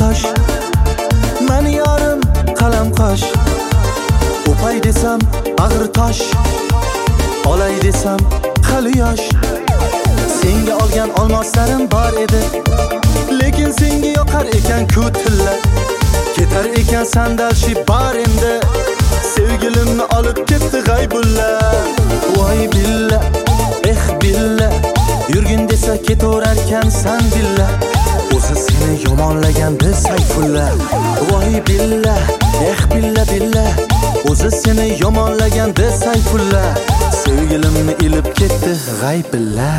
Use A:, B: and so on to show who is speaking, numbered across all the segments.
A: yosh, mani yorim qalam qosh. O'pay desam ag'ir tosh, olay desam hali yosh. Senga olgan olmoslarim bor edi, lekin senga yoqar ekan ku tilla. Ketar ekan sandal shi bar endi, sevgilimni olib ketdi g'aybulla. Voy billa, billa, yurgin desa ketaverarkan san billa. O'zi seni yomonlaganda Sayfulla. Voy billa, billa, o'zi seni yomonlaganda Sayfulla. Sevgilimni ilib ketdi g'aybulla.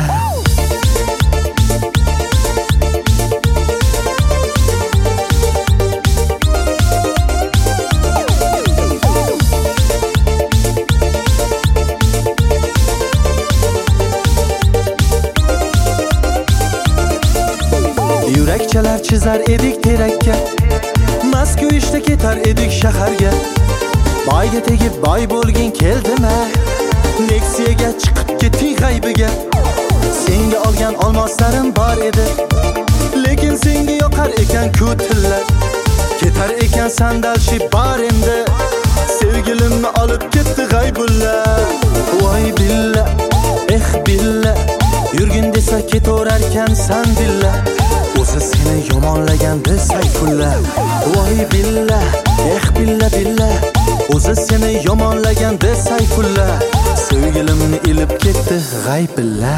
A: Yurakchalar chizar edik terakka, Moskva ishda ketar edik shaharga. Boyga tegib boy bo'lgin keldimi? Nexia'ga chiqib keting g'aybiga. Senga olgan olmoslarim bor edi, lekin senga yoqar ekan ku tilla. Ketar ekan sandal shi bar endi, sevgilimni olib ketdi g'aybulla. Voy billa, billa, yurgin desa ketaverarkan san billa. O'zi seni yomonlaganda Sayfulla. Voy billa, billa, o'zi seni yomonlaganda Sayfulla. Sevgilimni ilib ketdi g'aybulla.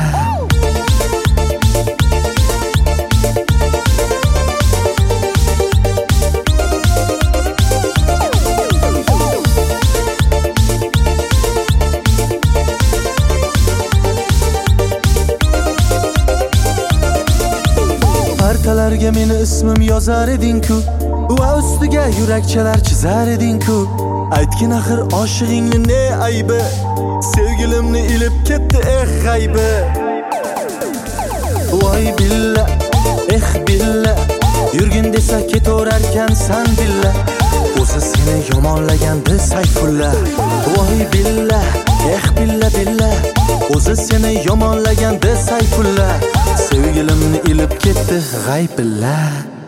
A: Partalarga meni ismim yozar eding-ku, va ustiga yurakchalar chizar eding-ku. Aytgin axir oshig'ingni ne aybi, sevgilimni ilib ketdi g'aybi. Voy billa, billa, yurgin desa ketaverarkan san billa. O'zi seni yomonlaganda Sayfulla. Voy billa, billa, o'zi seni yomonlaganda Sayfulla. Sevgilimni ilib ketdi g'aybulla.